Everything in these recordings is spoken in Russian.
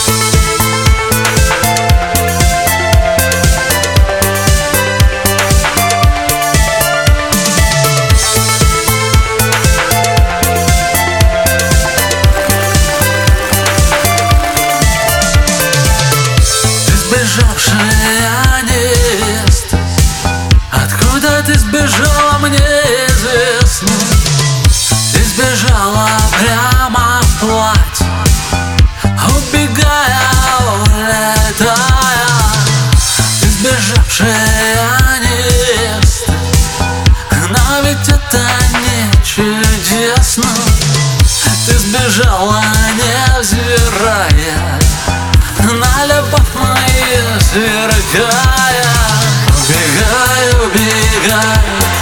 Сбежавшая невеста, откуда ты сбежала, мне известно. Ты сбежала прямо в платье, убегая, улетая. Ты сбежавшая невеста, но ведь это не чудесно. Ты сбежала, невзирая на любовь мою сверкая. Убегай, убегай,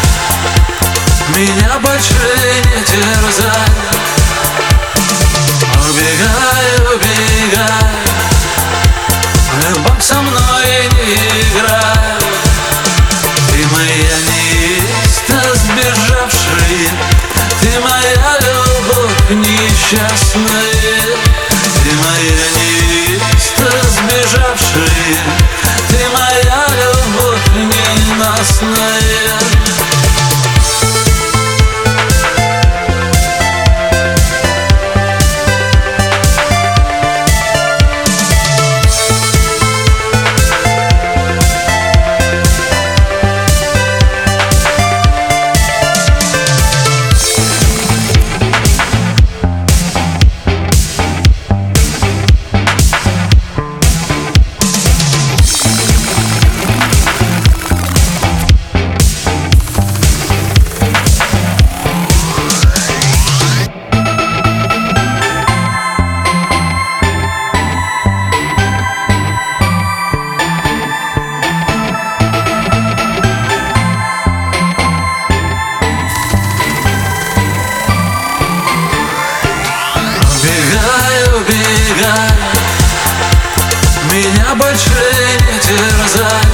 меня больше не терзай. Убегай, убегай, любовь со мной не играй. Ты моя невеста сбежавшая, ты моя любовь несчастная. Ты моя невеста сбежавшая, ты моя любовь ненастная. Убегай, убегай, меня больше не терзай.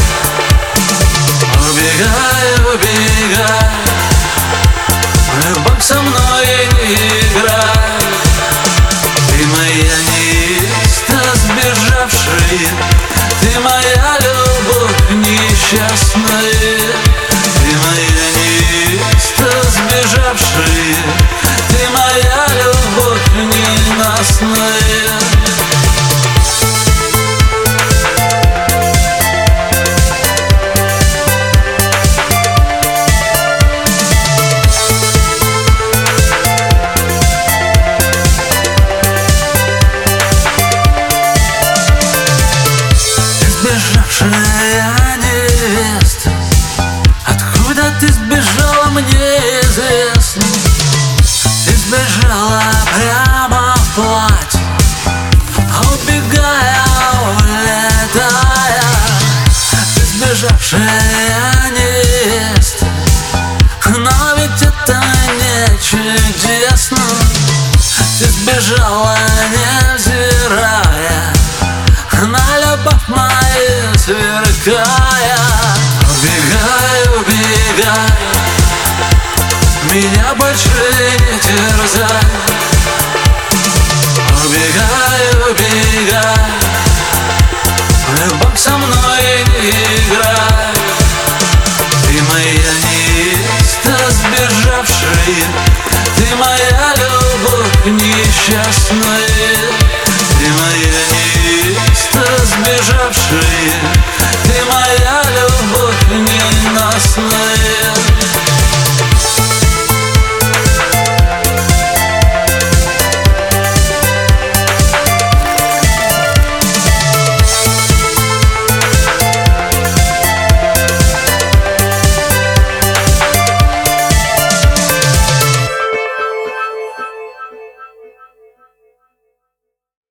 Убегай, убегай, любовь со мной не играй. Ты моя невеста сбежавшая, ты моя любовь несчастная. Ты моя невеста сбежавшая, ты моя любовь ненастная. Сбежавшая невеста, откуда ты сбежала, мне известно. Ты сбежала прямо в платье, убегая, улетая. Ты сбежавшая невеста, но ведь это не чудесно. Ты сбежала, не